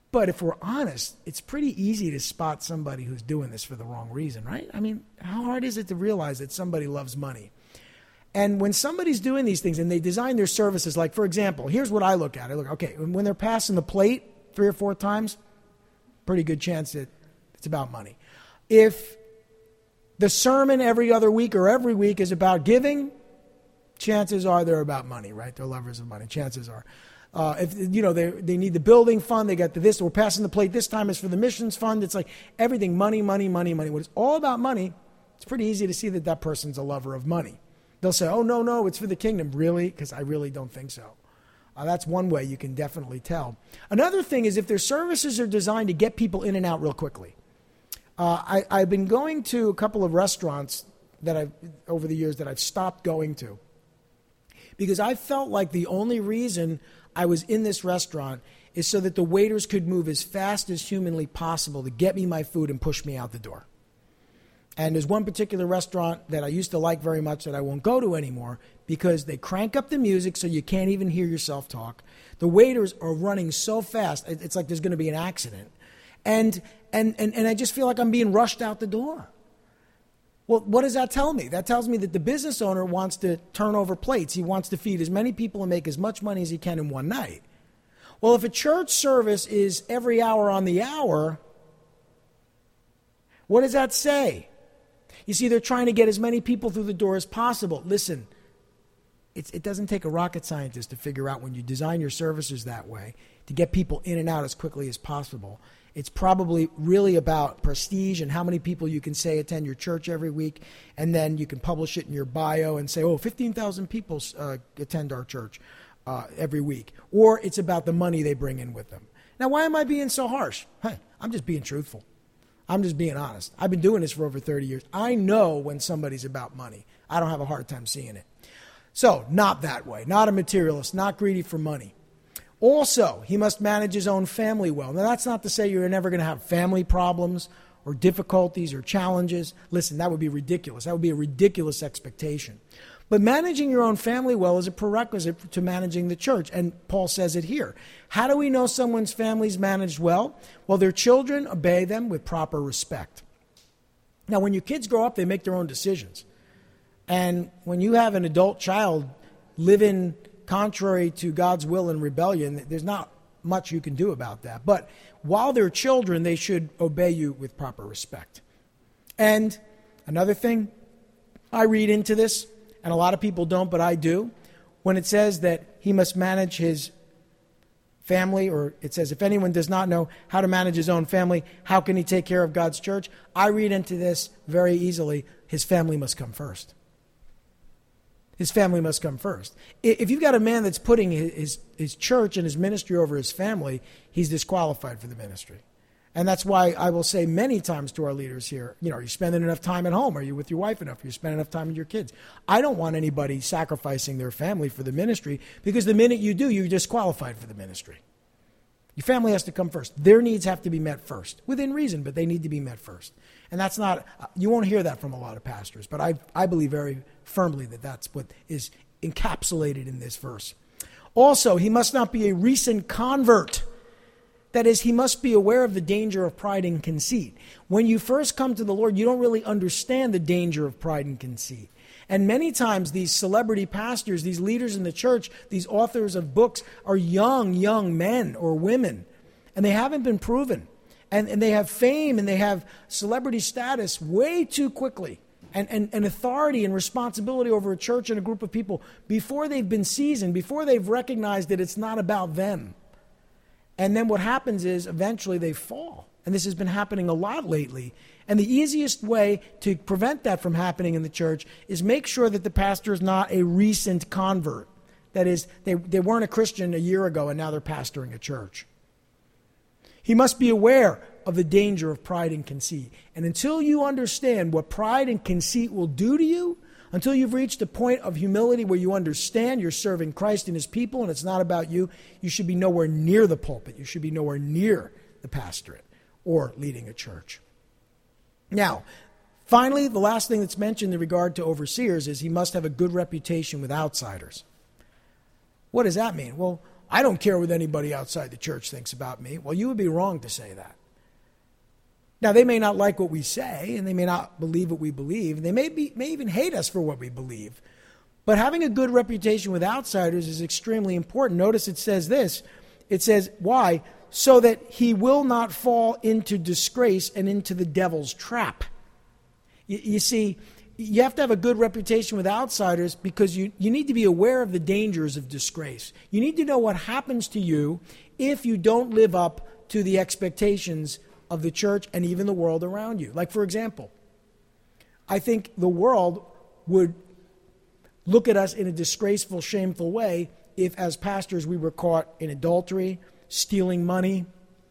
But if we're honest, it's pretty easy to spot somebody who's doing this for the wrong reason, right? I mean, how hard is it to realize that somebody loves money? And when somebody's doing these things and they design their services, like, for example, here's what I look at. I look, okay, when they're passing the plate three or four times, pretty good chance that it's about money. If the sermon every other week or every week is about giving, chances are they're about money, right? They're lovers of money. Chances are. Uh, if you know they they need the building fund, they got the this. We're passing the plate this time is for the missions fund. It's like everything money, money, money, money. When it's all about money, it's pretty easy to see that that person's a lover of money. They'll say, "Oh no, no, it's for the kingdom." Really? Because I really don't think so. Uh, that's one way you can definitely tell. Another thing is if their services are designed to get people in and out real quickly. Uh, I, I've been going to a couple of restaurants that I've over the years that I've stopped going to because I felt like the only reason I was in this restaurant is so that the waiters could move as fast as humanly possible to get me my food and push me out the door. And there's one particular restaurant that I used to like very much that I won't go to anymore because they crank up the music so you can't even hear yourself talk. The waiters are running so fast, it's like there's going to be an accident. And, and, and, and I just feel like I'm being rushed out the door. Well, what does that tell me? That tells me that the business owner wants to turn over plates. He wants to feed as many people and make as much money as he can in one night. Well, if a church service is every hour on the hour, what does that say? You see, they're trying to get as many people through the door as possible. Listen, it's, it doesn't take a rocket scientist to figure out when you design your services that way to get people in and out as quickly as possible. It's probably really about prestige and how many people you can say attend your church every week, and then you can publish it in your bio and say, oh, fifteen thousand people uh, attend our church uh, every week. Or it's about the money they bring in with them. Now, why am I being so harsh? Hey, I'm just being truthful. I'm just being honest. I've been doing this for over thirty years. I know when somebody's about money. I don't have a hard time seeing it. So, not that way. Not a materialist, not greedy for money. Also, he must manage his own family well. Now, that's not to say you're never going to have family problems or difficulties or challenges. Listen, that would be ridiculous. That would be a ridiculous expectation. But managing your own family well is a prerequisite to managing the church. And Paul says it here. How do we know someone's family's managed well? Well, their children obey them with proper respect. Now, when your kids grow up, they make their own decisions. And when you have an adult child living contrary to God's will and rebellion, there's not much you can do about that. But while they're children, they should obey you with proper respect. And another thing I read into this, and a lot of people don't, but I do, when it says that he must manage his family, or it says if anyone does not know how to manage his own family, how can he take care of God's church? I read into this very easily, his family must come first. His family must come first. If you've got a man that's putting his, his church and his ministry over his family, he's disqualified for the ministry. And that's why I will say many times to our leaders here, you know, are you spending enough time at home? Are you with your wife enough? Are you spending enough time with your kids? I don't want anybody sacrificing their family for the ministry, because the minute you do, you're disqualified for the ministry. Your family has to come first. Their needs have to be met first, within reason, but they need to be met first. And that's not, you won't hear that from a lot of pastors, but I, I believe very firmly that that's what is encapsulated in this verse. Also, he must not be a recent convert. That is, he must be aware of the danger of pride and conceit. When you first come to the Lord, you don't really understand the danger of pride and conceit. And many times these celebrity pastors, these leaders in the church, these authors of books are young, young men or women, and they haven't been proven. And, and they have fame and they have celebrity status way too quickly, and, and, and authority and responsibility over a church and a group of people before they've been seasoned, before they've recognized that it's not about them. And then what happens is eventually they fall. And this has been happening a lot lately. And the easiest way to prevent that from happening in the church is make sure that the pastor is not a recent convert. That is, they, they weren't a Christian a year ago and now they're pastoring a church. He must be aware of the danger of pride and conceit. And until you understand what pride and conceit will do to you, until you've reached a point of humility where you understand you're serving Christ and his people and it's not about you, you should be nowhere near the pulpit. You should be nowhere near the pastorate or leading a church. Now, finally, the last thing that's mentioned in regard to overseers is he must have a good reputation with outsiders. What does that mean? Well, I don't care what anybody outside the church thinks about me. Well, you would be wrong to say that. Now, they may not like what we say, and they may not believe what we believe. And they may be, may even hate us for what we believe. But having a good reputation with outsiders is extremely important. Notice it says this. It says, why? So that he will not fall into disgrace and into the devil's trap. You, you see, you have to have a good reputation with outsiders because you, you need to be aware of the dangers of disgrace. You need to know what happens to you if you don't live up to the expectations of the church and even the world around you. Like, for example, I think the world would look at us in a disgraceful, shameful way if, as pastors, we were caught in adultery, stealing money,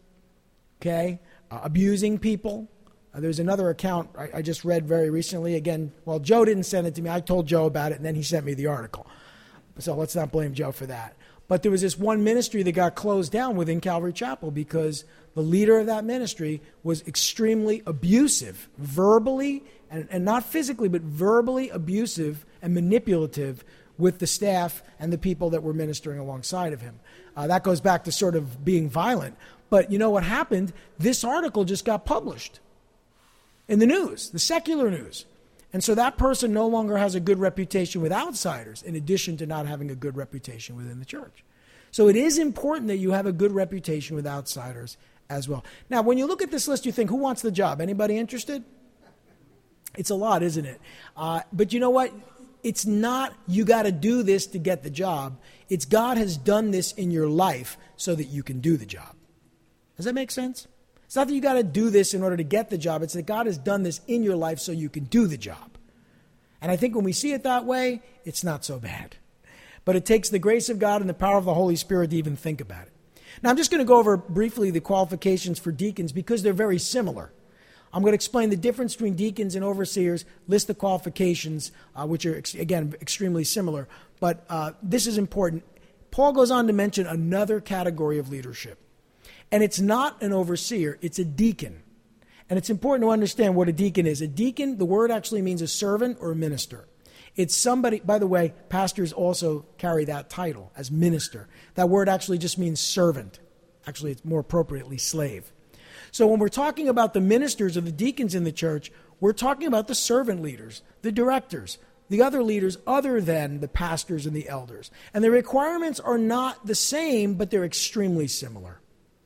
okay, uh, abusing people. Uh, there's another account I, I just read very recently. Again, well, Joe didn't send it to me. I told Joe about it, and then he sent me the article. So let's not blame Joe for that. But there was this one ministry that got closed down within Calvary Chapel because the leader of that ministry was extremely abusive, verbally, and, and not physically, but verbally abusive and manipulative with the staff and the people that were ministering alongside of him. Uh, that goes back to sort of being violent. But you know what happened? This article just got published in the news, the secular news. And so that person no longer has a good reputation with outsiders, in addition to not having a good reputation within the church. So it is important that you have a good reputation with outsiders as well. Now, when you look at this list, you think, who wants the job? Anybody interested? It's a lot, isn't it? Uh, but you know what? It's not you got to do this to get the job. It's God has done this in your life so that you can do the job. Does that make sense? It's not that you got to do this in order to get the job. It's that God has done this in your life so you can do the job. And I think when we see it that way, it's not so bad. But it takes the grace of God and the power of the Holy Spirit to even think about it. Now, I'm just going to go over briefly the qualifications for deacons because they're very similar. I'm going to explain the difference between deacons and overseers, list the qualifications, uh, which are, again, extremely similar. But uh, this is important. Paul goes on to mention another category of leadership. And it's not an overseer, it's a deacon. And it's important to understand what a deacon is. A deacon, the word actually means a servant or a minister. It's somebody, by the way, pastors also carry that title as minister. That word actually just means servant. Actually, it's more appropriately slave. So when we're talking about the ministers or the deacons in the church, we're talking about the servant leaders, the directors, the other leaders other than the pastors and the elders. And the requirements are not the same, but they're extremely similar.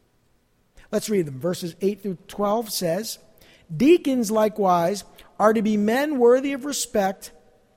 Let's read them. Verses eight through twelve says, deacons likewise are to be men worthy of respect,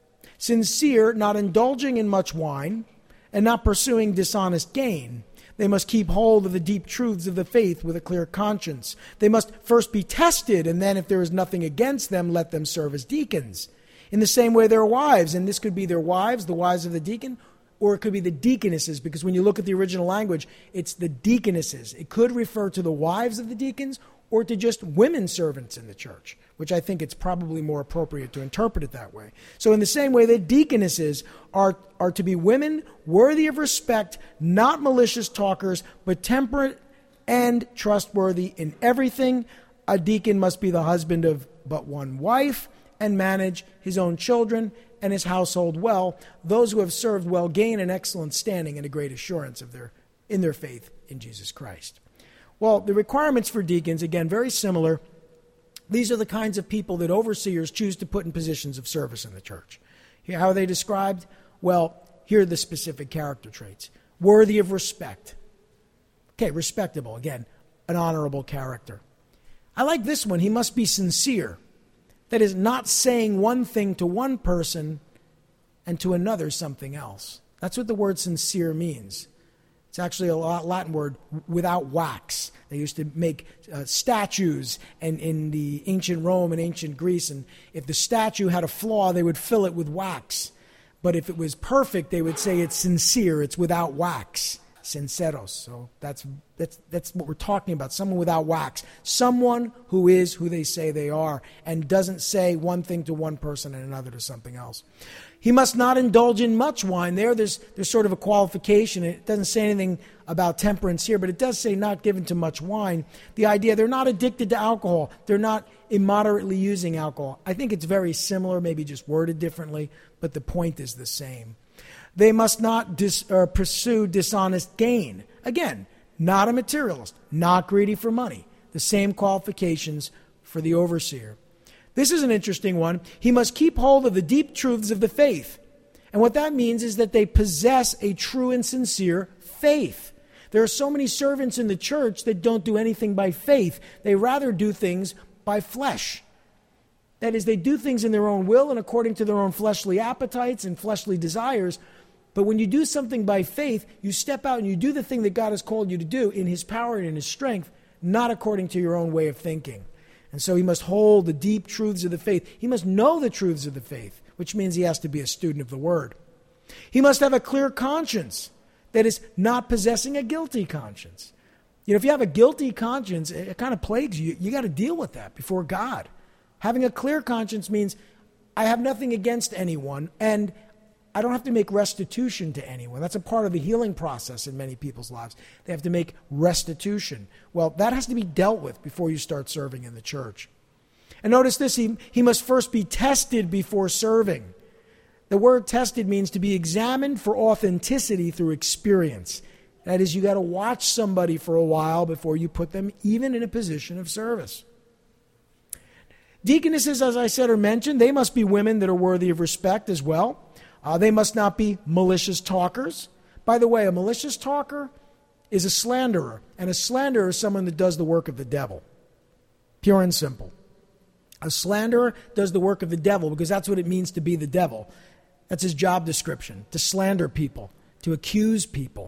sincere, not indulging in much wine, and not pursuing dishonest gain. They must keep hold of the deep truths of the faith with a clear conscience. They must first be tested, and then if there is nothing against them, let them serve as deacons. In the same way, their wives, and this could be their wives, the wives of the deacon, or it could be the deaconesses, because when you look at the original language, it's the deaconesses. It could refer to the wives of the deacons or to just women servants in the church, which I think it's probably more appropriate to interpret it that way. So in the same way, the deaconesses are, are to be women worthy of respect, not malicious talkers, but temperate and trustworthy in everything. A deacon must be the husband of but one wife and manage his own children and his household well. Those who have served well gain an excellent standing and a great assurance of their in their faith in Jesus Christ. Well, the requirements for deacons, again, very similar. These are the kinds of people that overseers choose to put in positions of service in the church. Here, how are they described? Well, here are the specific character traits. Worthy of respect. Okay, respectable. Again, an honorable character. I like this one. He must be sincere. That is, not saying one thing to one person and to another something else. That's what the word sincere means. It's actually a Latin word, without wax. They used to make uh, statues and in the ancient Rome and ancient Greece, and if the statue had a flaw, they would fill it with wax. But if it was perfect, they would say it's sincere, it's without wax. Sinceros. So that's that's that's what we're talking about. Someone without wax. Someone who is who they say they are and doesn't say one thing to one person and another to something else. He must not indulge in much wine. There, there's there's sort of a qualification. It doesn't say anything about temperance here, but it does say not given to much wine. The idea they're not addicted to alcohol. They're not immoderately using alcohol. I think it's very similar, maybe just worded differently, but the point is the same. They must not dis, uh, pursue dishonest gain. Again, not a materialist, not greedy for money. The same qualifications for the overseer. This is an interesting one. He must keep hold of the deep truths of the faith. And what that means is that they possess a true and sincere faith. There are so many servants in the church that don't do anything by faith. They rather do things by flesh. That is, they do things in their own will and according to their own fleshly appetites and fleshly desires. But when you do something by faith, you step out and you do the thing that God has called you to do in His power and in His strength, not according to your own way of thinking. And so he must hold the deep truths of the faith. He must know the truths of the faith, which means he has to be a student of the Word. He must have a clear conscience, that is, not possessing a guilty conscience. You know, if you have a guilty conscience, it, it kind of plagues you. You got to deal with that before God. Having a clear conscience means I have nothing against anyone, and I don't have to make restitution to anyone. That's a part of the healing process in many people's lives. They have to make restitution. Well, that has to be dealt with before you start serving in the church. And notice this, he, he must first be tested before serving. The word tested means to be examined for authenticity through experience. That is, you got to watch somebody for a while before you put them even in a position of service. Deaconesses, as I said, are mentioned. They must be women that are worthy of respect as well. Uh, they must not be malicious talkers. By the way, a malicious talker is a slanderer, and a slanderer is someone that does the work of the devil. Pure and simple. A slanderer does the work of the devil because that's what it means to be the devil. That's his job description, to slander people, to accuse people.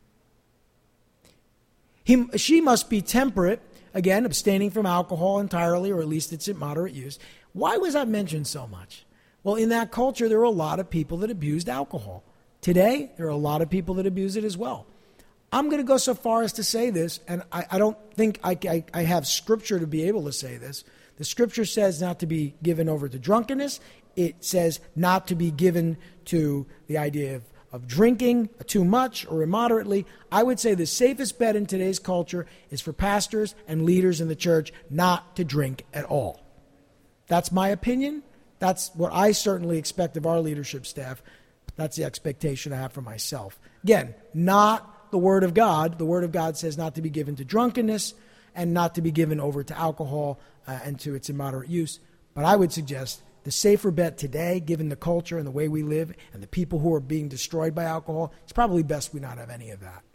He, she must be temperate, again, abstaining from alcohol entirely, or at least it's at moderate use. Why was that mentioned so much? Well, in that culture, there were a lot of people that abused alcohol. Today, there are a lot of people that abuse it as well. I'm going to go so far as to say this, and I, I don't think I, I, I have scripture to be able to say this. The scripture says not to be given over to drunkenness. It says not to be given to the idea of, of drinking too much or immoderately. I would say the safest bet in today's culture is for pastors and leaders in the church not to drink at all. That's my opinion. That's what I certainly expect of our leadership staff. That's the expectation I have for myself. Again, not the Word of God. The Word of God says not to be given to drunkenness and not to be given over to alcohol uh, and to its immoderate use. But I would suggest the safer bet today, given the culture and the way we live and the people who are being destroyed by alcohol, it's probably best we not have any of that.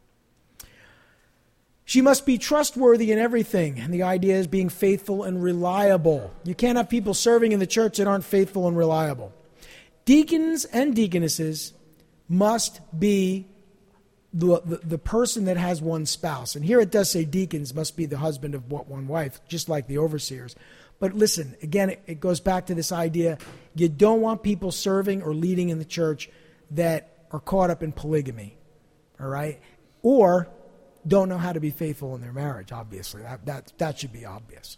She must be trustworthy in everything, and the idea is being faithful and reliable. You can't have people serving in the church that aren't faithful and reliable. Deacons and deaconesses must be the, the, the person that has one spouse. And here it does say deacons must be the husband of one wife, just like the overseers. But listen, again, it, it goes back to this idea, you don't want people serving or leading in the church that are caught up in polygamy, all right? Or don't know how to be faithful in their marriage, obviously. That, that, that should be obvious.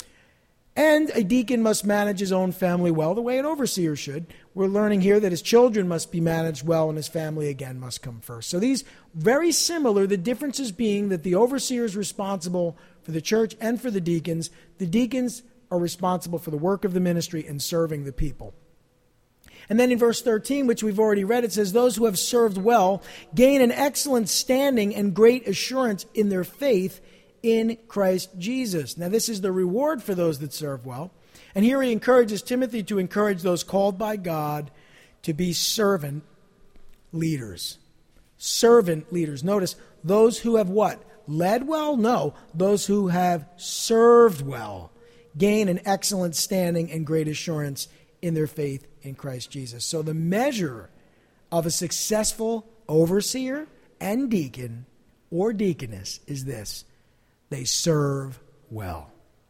And a deacon must manage his own family well, the way an overseer should. We're learning here that his children must be managed well, and his family, again, must come first. So these, very similar, the differences being that the overseer is responsible for the church and for the deacons. The deacons are responsible for the work of the ministry and serving the people. And then in verse thirteen, which we've already read, it says, those who have served well gain an excellent standing and great assurance in their faith in Christ Jesus. Now, this is the reward for those that serve well. And here he encourages Timothy to encourage those called by God to be servant leaders. Servant leaders. Notice, those who have what? Led well? No. Those who have served well gain an excellent standing and great assurance in their faith in Christ Jesus. So the measure of a successful overseer and deacon or deaconess is this: they serve well.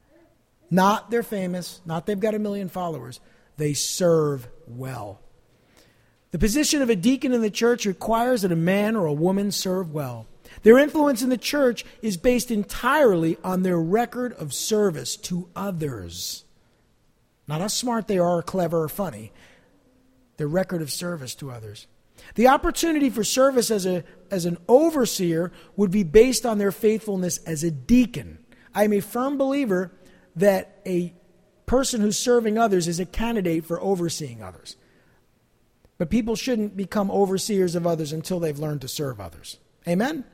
Not they're famous, not they've got a million followers. They serve well. The position of a deacon in the church requires that a man or a woman serve well. Their influence in the church is based entirely on their record of service to others. Not how smart they are or clever or funny. Their record of service to others. The opportunity for service as a as an overseer would be based on their faithfulness as a deacon. I am a firm believer that a person who's serving others is a candidate for overseeing others. But people shouldn't become overseers of others until they've learned to serve others. Amen?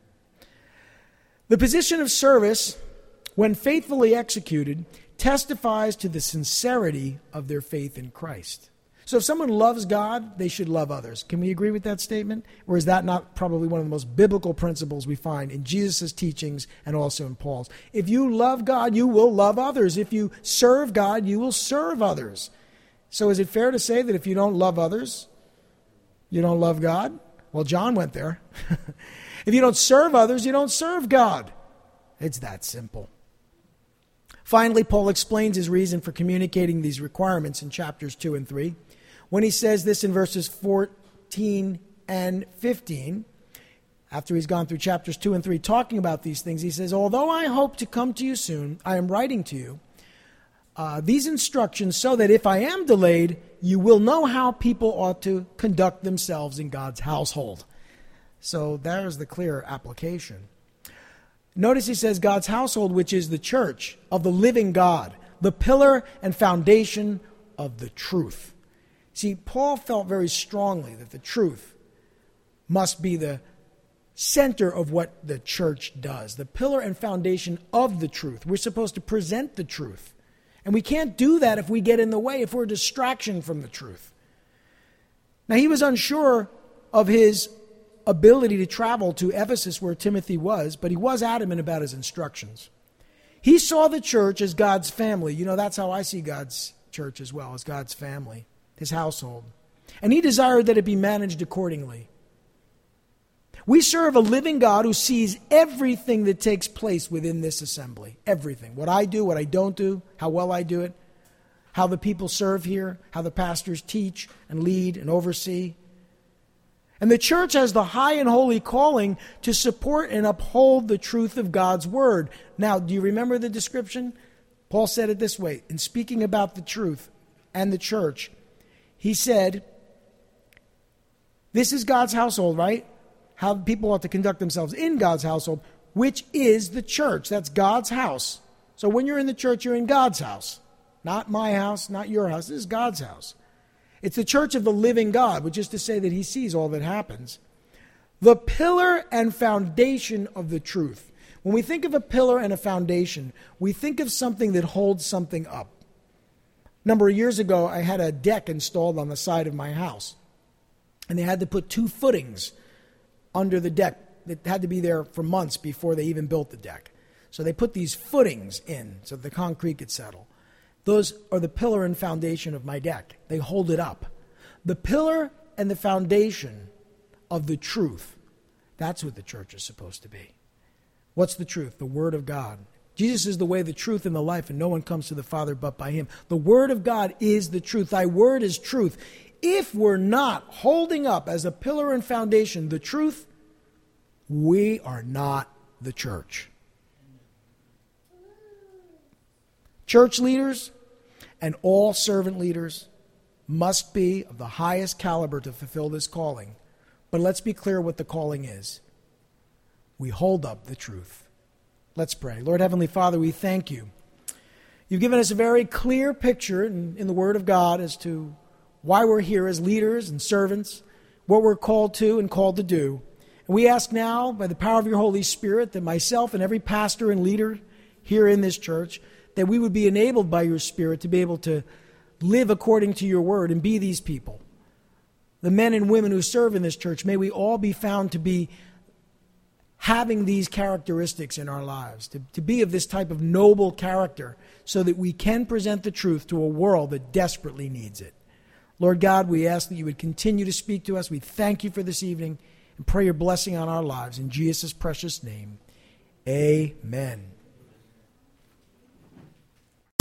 The position of service, when faithfully executed, testifies to the sincerity of their faith in Christ. So if someone loves God, they should love others. Can we agree with that statement? Or is that not probably one of the most biblical principles we find in Jesus' teachings and also in Paul's? If you love God, you will love others. If you serve God, you will serve others. So is it fair to say that if you don't love others, you don't love God? Well, John went there. If you don't serve others, you don't serve God. It's that simple. Finally, Paul explains his reason for communicating these requirements in chapters two and three. When he says this in verses fourteen and fifteen, after he's gone through chapters two and three talking about these things, he says, although I hope to come to you soon, I am writing to you uh, these instructions so that if I am delayed, you will know how people ought to conduct themselves in God's household. So there's the clear application. Notice he says God's household, which is the church of the living God, the pillar and foundation of the truth. See, Paul felt very strongly that the truth must be the center of what the church does, the pillar and foundation of the truth. We're supposed to present the truth. And we can't do that if we get in the way, if we're a distraction from the truth. Now, he was unsure of his ability to travel to Ephesus where Timothy was, but he was adamant about his instructions. He saw the church as God's family. You know, that's how I see God's church as well, as God's family, his household. And he desired that it be managed accordingly. We serve a living God who sees everything that takes place within this assembly. Everything. What I do, what I don't do, how well I do it, how the people serve here, how the pastors teach and lead and oversee. And the church has the high and holy calling to support and uphold the truth of God's word. Now, do you remember the description? Paul said it this way, in speaking about the truth and the church. He said, this is God's household, right? How people ought to conduct themselves in God's household, which is the church. That's God's house. So when you're in the church, you're in God's house. Not my house, not your house. This is God's house. It's the church of the living God, which is to say that he sees all that happens. The pillar and foundation of the truth. When we think of a pillar and a foundation, we think of something that holds something up. A number of years ago, I had a deck installed on the side of my house. And they had to put two footings under the deck that had to be there for months before they even built the deck. So they put these footings in so the concrete could settle. Those are the pillar and foundation of my deck. They hold it up. The pillar and the foundation of the truth. That's what the church is supposed to be. What's the truth? The Word of God. Jesus is the way, the truth, and the life, and no one comes to the Father but by him. The Word of God is the truth. Thy word is truth. If we're not holding up as a pillar and foundation the truth, we are not the church. Church leaders and all servant leaders must be of the highest caliber to fulfill this calling. But let's be clear what the calling is. We hold up the truth. Let's pray. Lord Heavenly Father, we thank you. You've given us a very clear picture in, in the Word of God as to why we're here as leaders and servants, what we're called to and called to do. And we ask now, by the power of your Holy Spirit, that myself and every pastor and leader here in this church, that we would be enabled by your Spirit to be able to live according to your word and be these people. The men and women who serve in this church, may we all be found to be having these characteristics in our lives, to, to be of this type of noble character so that we can present the truth to a world that desperately needs it. Lord God, we ask that you would continue to speak to us. We thank you for this evening and pray your blessing on our lives. In Jesus' precious name, amen.